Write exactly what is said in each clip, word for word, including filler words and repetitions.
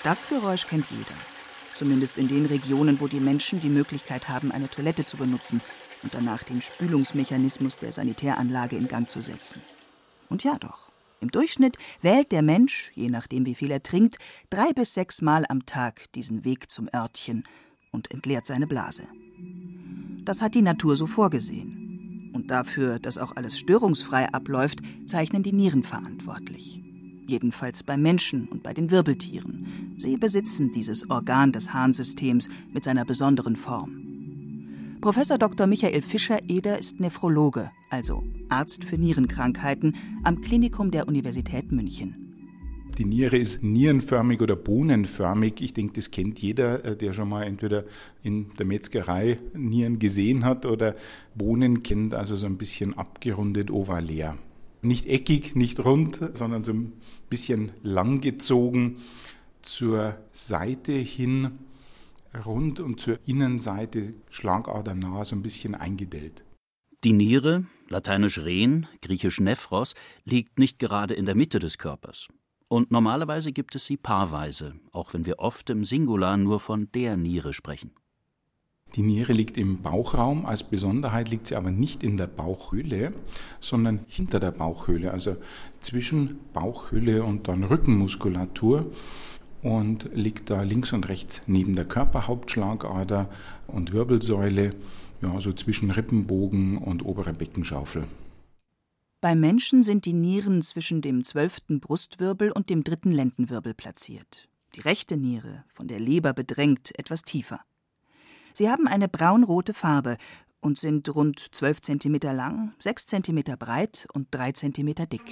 Das Geräusch kennt jeder. Zumindest in den Regionen, wo die Menschen die Möglichkeit haben, eine Toilette zu benutzen und danach den Spülungsmechanismus der Sanitäranlage in Gang zu setzen. Und ja doch, im Durchschnitt wählt der Mensch, je nachdem wie viel er trinkt, drei bis sechs Mal am Tag diesen Weg zum Örtchen und entleert seine Blase. Das hat die Natur so vorgesehen. Und dafür, dass auch alles störungsfrei abläuft, zeichnen die Nieren verantwortlich. Jedenfalls beim Menschen und bei den Wirbeltieren. Sie besitzen dieses Organ des Harnsystems mit seiner besonderen Form. Professor Doktor Michael Fischer-Eder ist Nephrologe, also Arzt für Nierenkrankheiten, am Klinikum der Universität München. Die Niere ist nierenförmig oder bohnenförmig. Ich denke, das kennt jeder, der schon mal entweder in der Metzgerei Nieren gesehen hat oder Bohnen kennt, also so ein bisschen abgerundet ovalär. Nicht eckig, nicht rund, sondern so ein bisschen langgezogen, zur Seite hin rund und zur Innenseite schlagadernah so ein bisschen eingedellt. Die Niere, lateinisch Ren, griechisch Nephros, liegt nicht gerade in der Mitte des Körpers. Und normalerweise gibt es sie paarweise, auch wenn wir oft im Singular nur von der Niere sprechen. Die Niere liegt im Bauchraum, als Besonderheit liegt sie aber nicht in der Bauchhöhle, sondern hinter der Bauchhöhle, also zwischen Bauchhöhle und dann Rückenmuskulatur und liegt da links und rechts neben der Körperhauptschlagader und Wirbelsäule, ja, so zwischen Rippenbogen und oberer Beckenschaufel. Beim Menschen sind die Nieren zwischen dem zwölften Brustwirbel und dem dritten Lendenwirbel platziert. Die rechte Niere, von der Leber bedrängt, etwas tiefer. Sie haben eine braunrote Farbe und sind rund zwölf Zentimeter lang, sechs Zentimeter breit und drei Zentimeter dick.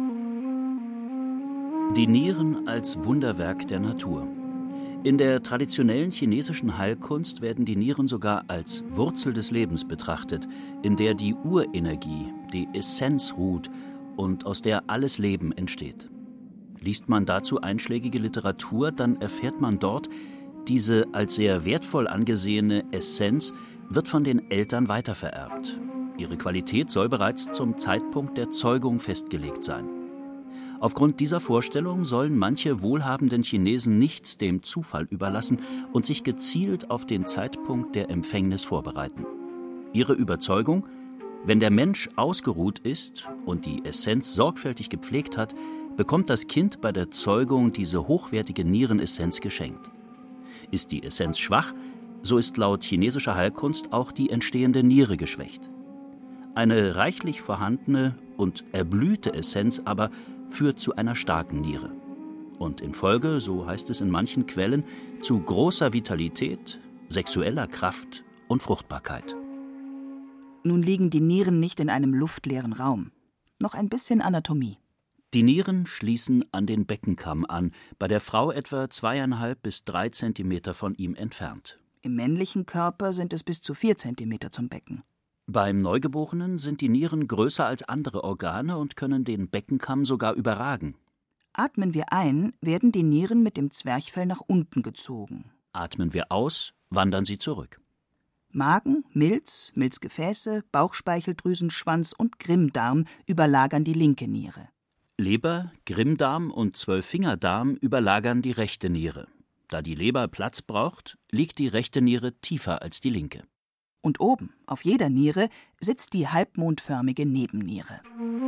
Die Nieren als Wunderwerk der Natur. In der traditionellen chinesischen Heilkunst werden die Nieren sogar als Wurzel des Lebens betrachtet, in der die Urenergie, die Essenz ruht und aus der alles Leben entsteht. Liest man dazu einschlägige Literatur, dann erfährt man dort, diese als sehr wertvoll angesehene Essenz wird von den Eltern weitervererbt. Ihre Qualität soll bereits zum Zeitpunkt der Zeugung festgelegt sein. Aufgrund dieser Vorstellung sollen manche wohlhabenden Chinesen nichts dem Zufall überlassen und sich gezielt auf den Zeitpunkt der Empfängnis vorbereiten. Ihre Überzeugung: Wenn der Mensch ausgeruht ist und die Essenz sorgfältig gepflegt hat, bekommt das Kind bei der Zeugung diese hochwertige Nierenessenz geschenkt. Ist die Essenz schwach, so ist laut chinesischer Heilkunst auch die entstehende Niere geschwächt. Eine reichlich vorhandene und erblühte Essenz aber führt zu einer starken Niere. Und in Folge, so heißt es in manchen Quellen, zu großer Vitalität, sexueller Kraft und Fruchtbarkeit. Nun liegen die Nieren nicht in einem luftleeren Raum. Noch ein bisschen Anatomie. Die Nieren schließen an den Beckenkamm an, bei der Frau etwa zweieinhalb bis drei Zentimeter von ihm entfernt. Im männlichen Körper sind es bis zu vier Zentimeter zum Becken. Beim Neugeborenen sind die Nieren größer als andere Organe und können den Beckenkamm sogar überragen. Atmen wir ein, werden die Nieren mit dem Zwerchfell nach unten gezogen. Atmen wir aus, wandern sie zurück. Magen, Milz, Milzgefäße, Bauchspeicheldrüsenschwanz und Grimmdarm überlagern die linke Niere. Leber, Grimmdarm und Zwölffingerdarm überlagern die rechte Niere. Da die Leber Platz braucht, liegt die rechte Niere tiefer als die linke. Und oben, auf jeder Niere, sitzt die halbmondförmige Nebenniere.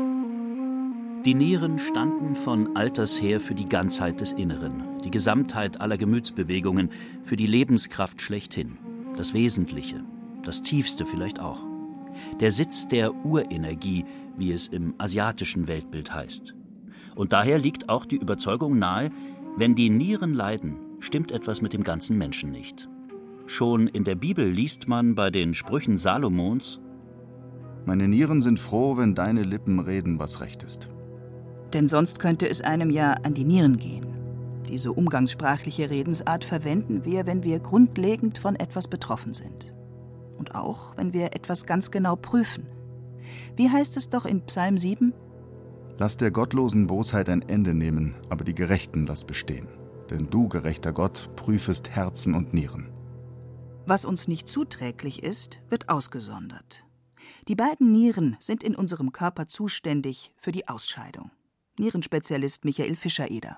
Die Nieren standen von alters her für die Ganzheit des Inneren, die Gesamtheit aller Gemütsbewegungen, für die Lebenskraft schlechthin, das Wesentliche, das Tiefste vielleicht auch. Der Sitz der Urenergie, wie es im asiatischen Weltbild heißt. Und daher liegt auch die Überzeugung nahe, wenn die Nieren leiden, stimmt etwas mit dem ganzen Menschen nicht. Schon in der Bibel liest man bei den Sprüchen Salomons: Meine Nieren sind froh, wenn deine Lippen reden, was recht ist. Denn sonst könnte es einem ja an die Nieren gehen. Diese umgangssprachliche Redensart verwenden wir, wenn wir grundlegend von etwas betroffen sind. Und auch, wenn wir etwas ganz genau prüfen. Wie heißt es doch in Psalm sieben? Lass der gottlosen Bosheit ein Ende nehmen, aber die Gerechten lass bestehen. Denn du, gerechter Gott, prüfest Herzen und Nieren. Was uns nicht zuträglich ist, wird ausgesondert. Die beiden Nieren sind in unserem Körper zuständig für die Ausscheidung. Nierenspezialist Michael Fischer-Eder.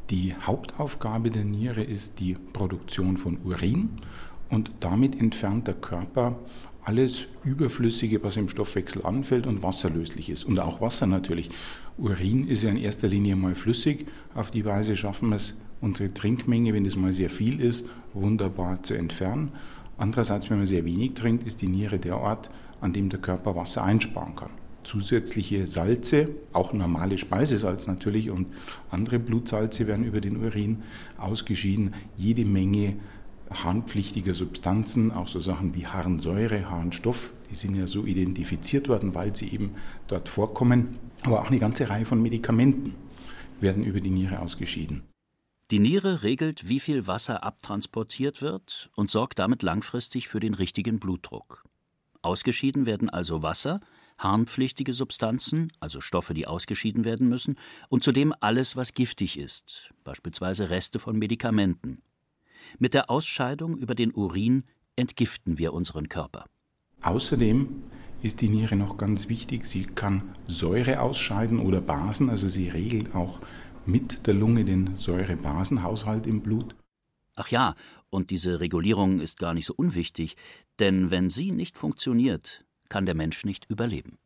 Die Hauptaufgabe der Niere ist die Produktion von Urin und damit entfernt der Körper alles Überflüssige, was im Stoffwechsel anfällt und wasserlöslich ist. Und auch Wasser natürlich. Urin ist ja in erster Linie mal flüssig. Auf die Weise schaffen wir es, unsere Trinkmenge, wenn das mal sehr viel ist, wunderbar zu entfernen. Andererseits, wenn man sehr wenig trinkt, ist die Niere der Ort, an dem der Körper Wasser einsparen kann. Zusätzliche Salze, auch normale Speisesalz natürlich und andere Blutsalze werden über den Urin ausgeschieden. Jede Menge harnpflichtiger Substanzen, auch so Sachen wie Harnsäure, Harnstoff, die sind ja so identifiziert worden, weil sie eben dort vorkommen. Aber auch eine ganze Reihe von Medikamenten werden über die Niere ausgeschieden. Die Niere regelt, wie viel Wasser abtransportiert wird und sorgt damit langfristig für den richtigen Blutdruck. Ausgeschieden werden also Wasser, harnpflichtige Substanzen, also Stoffe, die ausgeschieden werden müssen, und zudem alles, was giftig ist, beispielsweise Reste von Medikamenten. Mit der Ausscheidung über den Urin entgiften wir unseren Körper. Außerdem ist die Niere noch ganz wichtig, sie kann Säure ausscheiden oder Basen, also sie regelt auch mit der Lunge den Säure-Basen-Haushalt im Blut. Ach ja, und diese Regulierung ist gar nicht so unwichtig, denn wenn sie nicht funktioniert, kann der Mensch nicht überleben.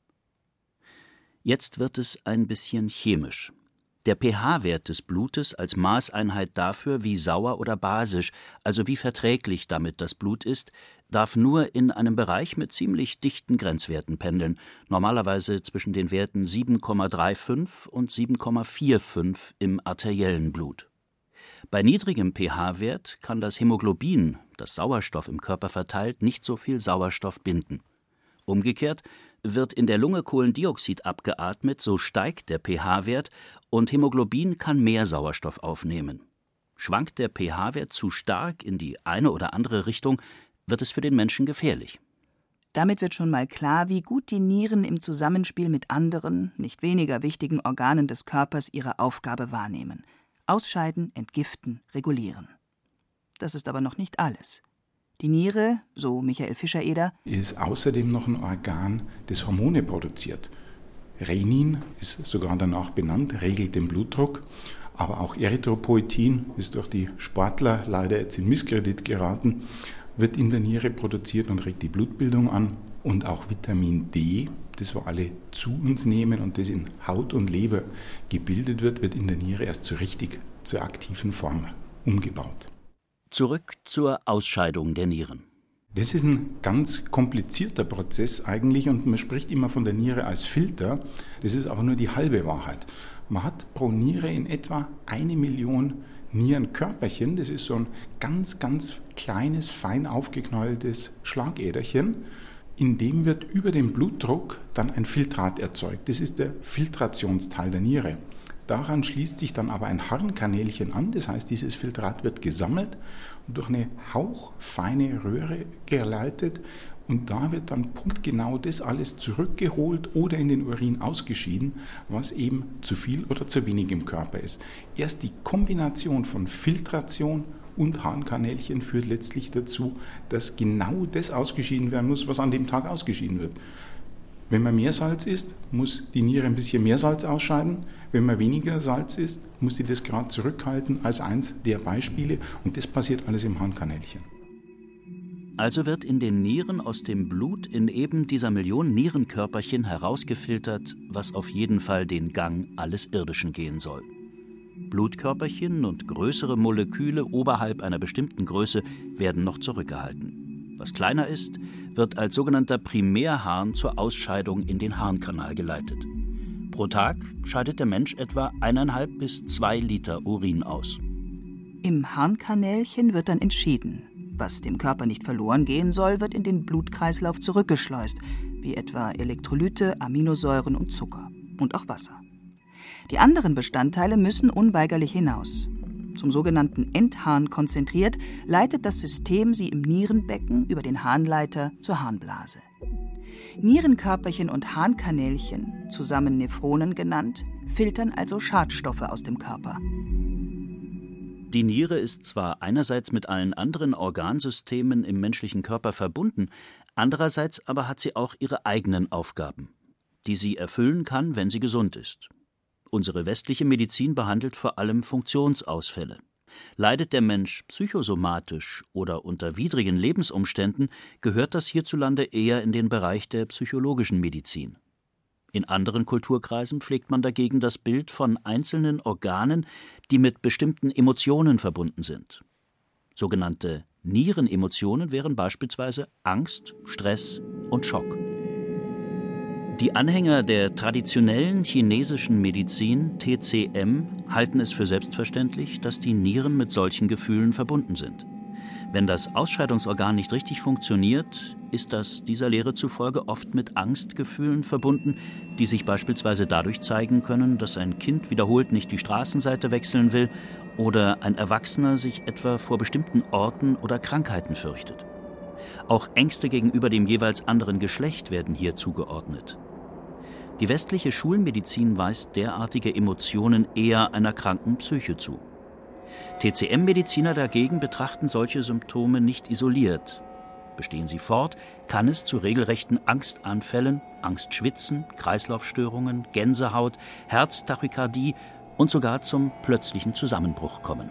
Jetzt wird es ein bisschen chemisch. Der pH-Wert des Blutes als Maßeinheit dafür, wie sauer oder basisch, also wie verträglich damit das Blut ist, darf nur in einem Bereich mit ziemlich dichten Grenzwerten pendeln, normalerweise zwischen den Werten sieben Komma fünfunddreißig und sieben Komma fünfundvierzig im arteriellen Blut. Bei niedrigem pH-Wert kann das Hämoglobin, das Sauerstoff im Körper verteilt, nicht so viel Sauerstoff binden. Umgekehrt wird in der Lunge Kohlendioxid abgeatmet, so steigt der pH-Wert und Hämoglobin kann mehr Sauerstoff aufnehmen. Schwankt der pH-Wert zu stark in die eine oder andere Richtung, wird es für den Menschen gefährlich. Damit wird schon mal klar, wie gut die Nieren im Zusammenspiel mit anderen, nicht weniger wichtigen Organen des Körpers ihre Aufgabe wahrnehmen. Ausscheiden, entgiften, regulieren. Das ist aber noch nicht alles. Die Niere, so Michael Fischer-Eder, ist außerdem noch ein Organ, das Hormone produziert. Renin ist sogar danach benannt, regelt den Blutdruck, aber auch Erythropoietin ist durch die Sportler leider jetzt in Misskredit geraten, wird in der Niere produziert und regt die Blutbildung an. Und auch Vitamin D, das wir alle zu uns nehmen und das in Haut und Leber gebildet wird, wird in der Niere erst so richtig zur aktiven Form umgebaut. Zurück zur Ausscheidung der Nieren. Das ist ein ganz komplizierter Prozess eigentlich und man spricht immer von der Niere als Filter. Das ist aber nur die halbe Wahrheit. Man hat pro Niere in etwa eine Million Nierenkörperchen. Das ist so ein ganz, ganz kleines, fein aufgeknäultes Schlagäderchen. In dem wird über den Blutdruck dann ein Filtrat erzeugt. Das ist der Filtrationsteil der Niere. Daran schließt sich dann aber ein Harnkanälchen an, das heißt, dieses Filtrat wird gesammelt und durch eine hauchfeine Röhre geleitet und da wird dann punktgenau das alles zurückgeholt oder in den Urin ausgeschieden, was eben zu viel oder zu wenig im Körper ist. Erst die Kombination von Filtration und Harnkanälchen führt letztlich dazu, dass genau das ausgeschieden werden muss, was an dem Tag ausgeschieden wird. Wenn man mehr Salz isst, muss die Niere ein bisschen mehr Salz ausscheiden. Wenn man weniger Salz isst, muss sie das gerade zurückhalten als eins der Beispiele. Und das passiert alles im Harnkanälchen. Also wird in den Nieren aus dem Blut in eben dieser Million Nierenkörperchen herausgefiltert, was auf jeden Fall den Gang alles Irdischen gehen soll. Blutkörperchen und größere Moleküle oberhalb einer bestimmten Größe werden noch zurückgehalten. Was kleiner ist, wird als sogenannter Primärharn zur Ausscheidung in den Harnkanal geleitet. Pro Tag scheidet der Mensch etwa eineinhalb bis zwei Liter Urin aus. Im Harnkanälchen wird dann entschieden. Was dem Körper nicht verloren gehen soll, wird in den Blutkreislauf zurückgeschleust, wie etwa Elektrolyte, Aminosäuren und Zucker und auch Wasser. Die anderen Bestandteile müssen unweigerlich hinaus. Zum sogenannten Endharn konzentriert, leitet das System sie im Nierenbecken über den Harnleiter zur Harnblase. Nierenkörperchen und Harnkanälchen, zusammen Nephronen genannt, filtern also Schadstoffe aus dem Körper. Die Niere ist zwar einerseits mit allen anderen Organsystemen im menschlichen Körper verbunden, andererseits aber hat sie auch ihre eigenen Aufgaben, die sie erfüllen kann, wenn sie gesund ist. Unsere westliche Medizin behandelt vor allem Funktionsausfälle. Leidet der Mensch psychosomatisch oder unter widrigen Lebensumständen, gehört das hierzulande eher in den Bereich der psychologischen Medizin. In anderen Kulturkreisen pflegt man dagegen das Bild von einzelnen Organen, die mit bestimmten Emotionen verbunden sind. Sogenannte Nierenemotionen wären beispielsweise Angst, Stress und Schock. Die Anhänger der traditionellen chinesischen Medizin, T C M, halten es für selbstverständlich, dass die Nieren mit solchen Gefühlen verbunden sind. Wenn das Ausscheidungsorgan nicht richtig funktioniert, ist das dieser Lehre zufolge oft mit Angstgefühlen verbunden, die sich beispielsweise dadurch zeigen können, dass ein Kind wiederholt nicht die Straßenseite wechseln will oder ein Erwachsener sich etwa vor bestimmten Orten oder Krankheiten fürchtet. Auch Ängste gegenüber dem jeweils anderen Geschlecht werden hier zugeordnet. Die westliche Schulmedizin weist derartige Emotionen eher einer kranken Psyche zu. T C M-Mediziner dagegen betrachten solche Symptome nicht isoliert. Bestehen sie fort, kann es zu regelrechten Angstanfällen, Angstschwitzen, Kreislaufstörungen, Gänsehaut, Herztachykardie und sogar zum plötzlichen Zusammenbruch kommen.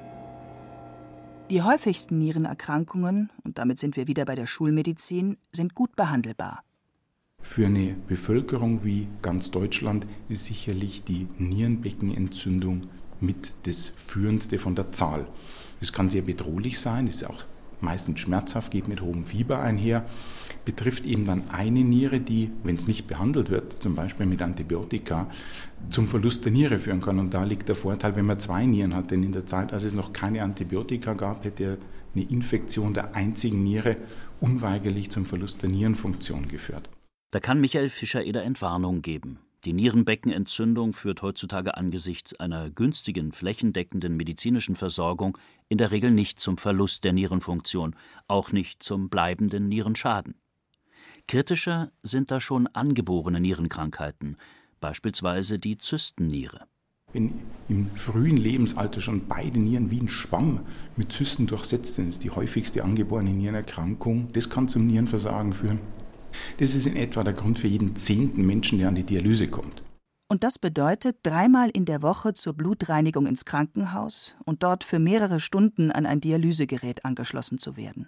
Die häufigsten Nierenerkrankungen, und damit sind wir wieder bei der Schulmedizin, sind gut behandelbar. Für eine Bevölkerung wie ganz Deutschland ist sicherlich die Nierenbeckenentzündung mit das Führendste von der Zahl. Es kann sehr bedrohlich sein, ist auch meistens schmerzhaft, geht mit hohem Fieber einher, betrifft eben dann eine Niere, die, wenn es nicht behandelt wird, zum Beispiel mit Antibiotika, zum Verlust der Niere führen kann. Und da liegt der Vorteil, wenn man zwei Nieren hat. Denn in der Zeit, als es noch keine Antibiotika gab, hätte eine Infektion der einzigen Niere unweigerlich zum Verlust der Nierenfunktion geführt. Da kann Michael Fischer-Eder Entwarnung geben. Die Nierenbeckenentzündung führt heutzutage angesichts einer günstigen, flächendeckenden medizinischen Versorgung in der Regel nicht zum Verlust der Nierenfunktion, auch nicht zum bleibenden Nierenschaden. Kritischer sind da schon angeborene Nierenkrankheiten, beispielsweise die Zystenniere. Wenn im frühen Lebensalter schon beide Nieren wie ein Schwamm mit Zysten durchsetzt sind, ist die häufigste angeborene Nierenerkrankung. Das kann zum Nierenversagen führen. Das ist in etwa der Grund für jeden zehnten Menschen, der an die Dialyse kommt. Und das bedeutet, dreimal in der Woche zur Blutreinigung ins Krankenhaus und dort für mehrere Stunden an ein Dialysegerät angeschlossen zu werden.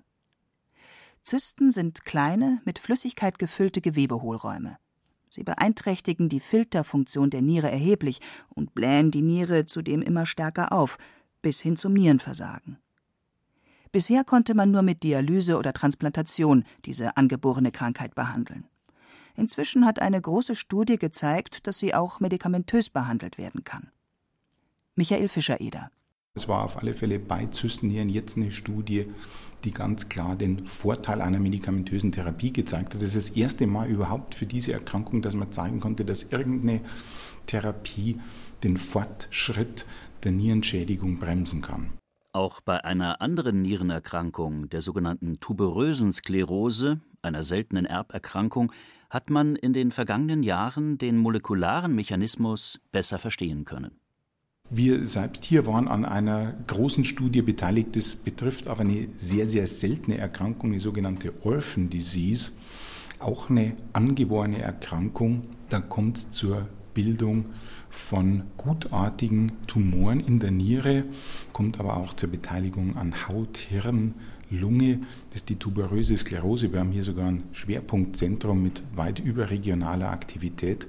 Zysten sind kleine, mit Flüssigkeit gefüllte Gewebehohlräume. Sie beeinträchtigen die Filterfunktion der Niere erheblich und blähen die Niere zudem immer stärker auf, bis hin zum Nierenversagen. Bisher konnte man nur mit Dialyse oder Transplantation diese angeborene Krankheit behandeln. Inzwischen hat eine große Studie gezeigt, dass sie auch medikamentös behandelt werden kann. Michael Fischer-Eder. Es war auf alle Fälle bei Zystennieren jetzt eine Studie, die ganz klar den Vorteil einer medikamentösen Therapie gezeigt hat. Das ist das erste Mal überhaupt für diese Erkrankung, dass man zeigen konnte, dass irgendeine Therapie den Fortschritt der Nierenschädigung bremsen kann. Auch bei einer anderen Nierenerkrankung, der sogenannten tuberösen Sklerose, einer seltenen Erberkrankung, hat man in den vergangenen Jahren den molekularen Mechanismus besser verstehen können. Wir selbst hier waren an einer großen Studie beteiligt. Das betrifft aber eine sehr, sehr seltene Erkrankung, die sogenannte Orphan Disease. Auch eine angeborene Erkrankung. Da kommt es zur Bildung von gutartigen Tumoren in der Niere, kommt aber auch zur Beteiligung an Haut, Hirn, Lunge. Das ist die tuberöse Sklerose. Wir haben hier sogar ein Schwerpunktzentrum mit weit überregionaler Aktivität.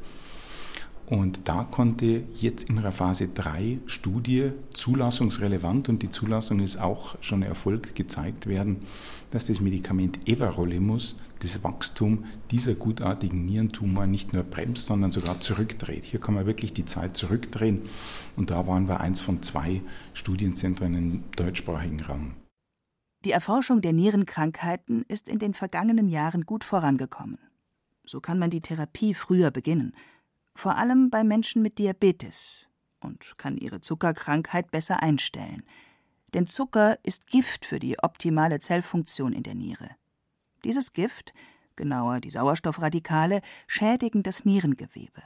Und da konnte jetzt in der Phase drei Studie zulassungsrelevant, und die Zulassung ist auch schon erfolgt, gezeigt werden, dass das Medikament Everolimus das Wachstum dieser gutartigen Nierentumor nicht nur bremst, sondern sogar zurückdreht. Hier kann man wirklich die Zeit zurückdrehen. Und da waren wir eins von zwei Studienzentren im deutschsprachigen Raum. Die Erforschung der Nierenkrankheiten ist in den vergangenen Jahren gut vorangekommen. So kann man die Therapie früher beginnen. Vor allem bei Menschen mit Diabetes, und kann ihre Zuckerkrankheit besser einstellen. Denn Zucker ist Gift für die optimale Zellfunktion in der Niere. Dieses Gift, genauer die Sauerstoffradikale, schädigen das Nierengewebe.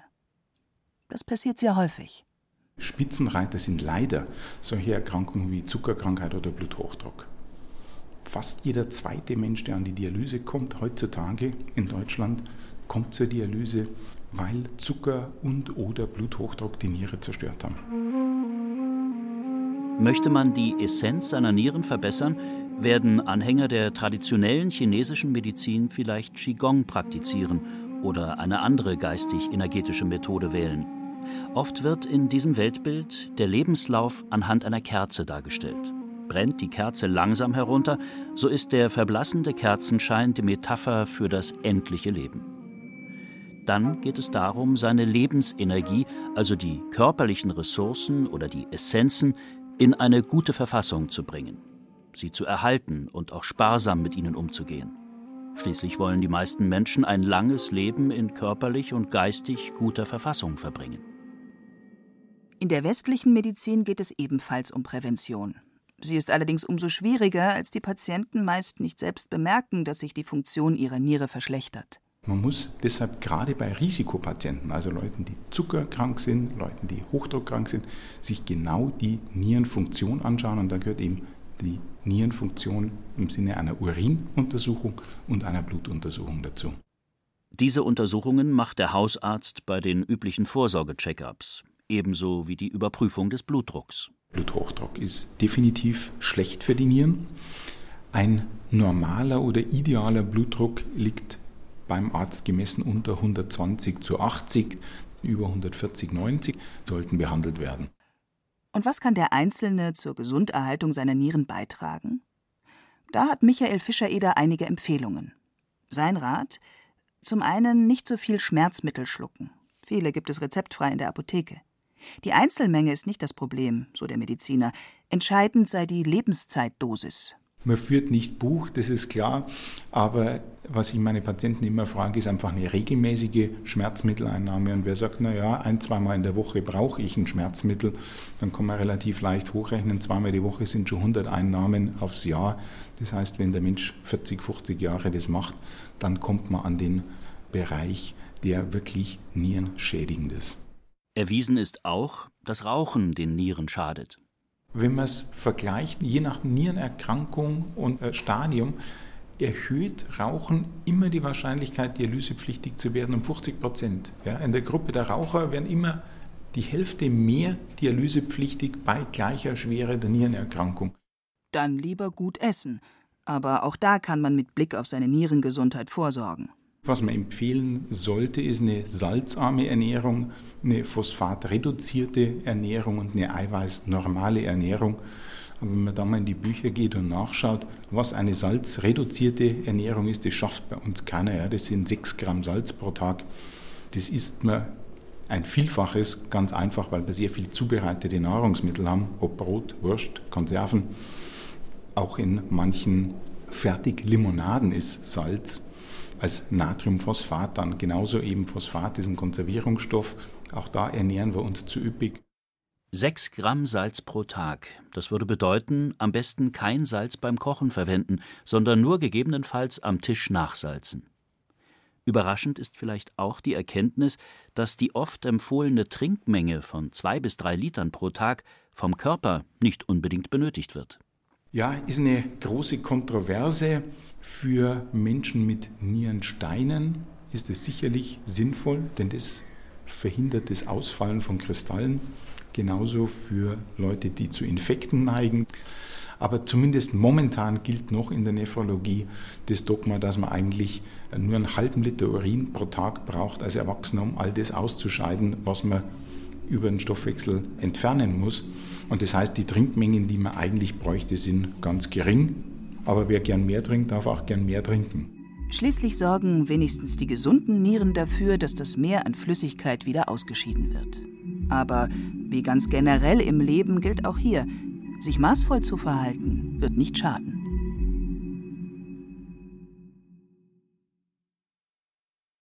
Das passiert sehr häufig. Spitzenreiter sind leider solche Erkrankungen wie Zuckerkrankheit oder Bluthochdruck. Fast jeder zweite Mensch, der an die Dialyse kommt, heutzutage in Deutschland, kommt zur Dialyse weil Zucker und oder Bluthochdruck die Niere zerstört haben. Möchte man die Essenz seiner Nieren verbessern, werden Anhänger der traditionellen chinesischen Medizin vielleicht Qigong praktizieren oder eine andere geistig-energetische Methode wählen. Oft wird in diesem Weltbild der Lebenslauf anhand einer Kerze dargestellt. Brennt die Kerze langsam herunter, so ist der verblassende Kerzenschein die Metapher für das endliche Leben. Dann geht es darum, seine Lebensenergie, also die körperlichen Ressourcen oder die Essenzen, in eine gute Verfassung zu bringen, sie zu erhalten und auch sparsam mit ihnen umzugehen. Schließlich wollen die meisten Menschen ein langes Leben in körperlich und geistig guter Verfassung verbringen. In der westlichen Medizin geht es ebenfalls um Prävention. Sie ist allerdings umso schwieriger, als die Patienten meist nicht selbst bemerken, dass sich die Funktion ihrer Niere verschlechtert. Man muss deshalb gerade bei Risikopatienten, also Leuten, die zuckerkrank sind, Leuten, die hochdruckkrank sind, sich genau die Nierenfunktion anschauen. Und da gehört eben die Nierenfunktion im Sinne einer Urinuntersuchung und einer Blutuntersuchung dazu. Diese Untersuchungen macht der Hausarzt bei den üblichen Vorsorge-Check-ups, ebenso wie die Überprüfung des Blutdrucks. Bluthochdruck ist definitiv schlecht für die Nieren. Ein normaler oder idealer Blutdruck liegt beim Arzt gemessen unter hundertzwanzig zu achtzig, über hundertvierzig, neunzig sollten behandelt werden. Und was kann der Einzelne zur Gesunderhaltung seiner Nieren beitragen? Da hat Michael Fischer-Eder einige Empfehlungen. Sein Rat? Zum einen nicht so viel Schmerzmittel schlucken. Viele gibt es rezeptfrei in der Apotheke. Die Einzelmenge ist nicht das Problem, so der Mediziner. Entscheidend sei die Lebenszeitdosis. Man führt nicht Buch, das ist klar, aber was ich meine Patienten immer frage, ist einfach eine regelmäßige Schmerzmitteleinnahme. Und wer sagt, na ja, ein-, zweimal in der Woche brauche ich ein Schmerzmittel, dann kann man relativ leicht hochrechnen. Zweimal die Woche sind schon hundert Einnahmen aufs Jahr. Das heißt, wenn der Mensch vierzig, fünfzig Jahre das macht, dann kommt man an den Bereich, der wirklich nierenschädigend ist. Erwiesen ist auch, dass Rauchen den Nieren schadet. Wenn man es vergleicht, je nach Nierenerkrankung und Stadium, erhöht Rauchen immer die Wahrscheinlichkeit, dialysepflichtig zu werden, um fünfzig Prozent. Ja, in der Gruppe der Raucher werden immer die Hälfte mehr dialysepflichtig bei gleicher Schwere der Nierenerkrankung. Dann lieber gut essen. Aber auch da kann man mit Blick auf seine Nierengesundheit vorsorgen. Was man empfehlen sollte, ist eine salzarme Ernährung, eine phosphatreduzierte Ernährung und eine eiweißnormale Ernährung. Aber wenn man da mal in die Bücher geht und nachschaut, was eine salzreduzierte Ernährung ist, das schafft bei uns keiner. Ja. Das sind sechs Gramm Salz pro Tag. Das isst man ein Vielfaches, ganz einfach, weil wir sehr viel zubereitete Nahrungsmittel haben, ob Brot, Wurst, Konserven. Auch in manchen Fertiglimonaden ist Salz. Als Natriumphosphat dann. Genauso eben Phosphat ist ein Konservierungsstoff. Auch da ernähren wir uns zu üppig. Sechs Gramm Salz pro Tag. Das würde bedeuten, am besten kein Salz beim Kochen verwenden, sondern nur gegebenenfalls am Tisch nachsalzen. Überraschend ist vielleicht auch die Erkenntnis, dass die oft empfohlene Trinkmenge von zwei bis drei Litern pro Tag vom Körper nicht unbedingt benötigt wird. Ja, ist eine große Kontroverse. Für Menschen mit Nierensteinen ist es sicherlich sinnvoll, denn das verhindert das Ausfallen von Kristallen. Genauso für Leute, die zu Infekten neigen. Aber zumindest momentan gilt noch in der Nephrologie das Dogma, dass man eigentlich nur einen halben Liter Urin pro Tag braucht als Erwachsener, um all das auszuscheiden, was man über den Stoffwechsel entfernen muss. Und das heißt, die Trinkmengen, die man eigentlich bräuchte, sind ganz gering. Aber wer gern mehr trinkt, darf auch gern mehr trinken. Schließlich sorgen wenigstens die gesunden Nieren dafür, dass das Mehr an Flüssigkeit wieder ausgeschieden wird. Aber wie ganz generell im Leben gilt auch hier, sich maßvoll zu verhalten, wird nicht schaden.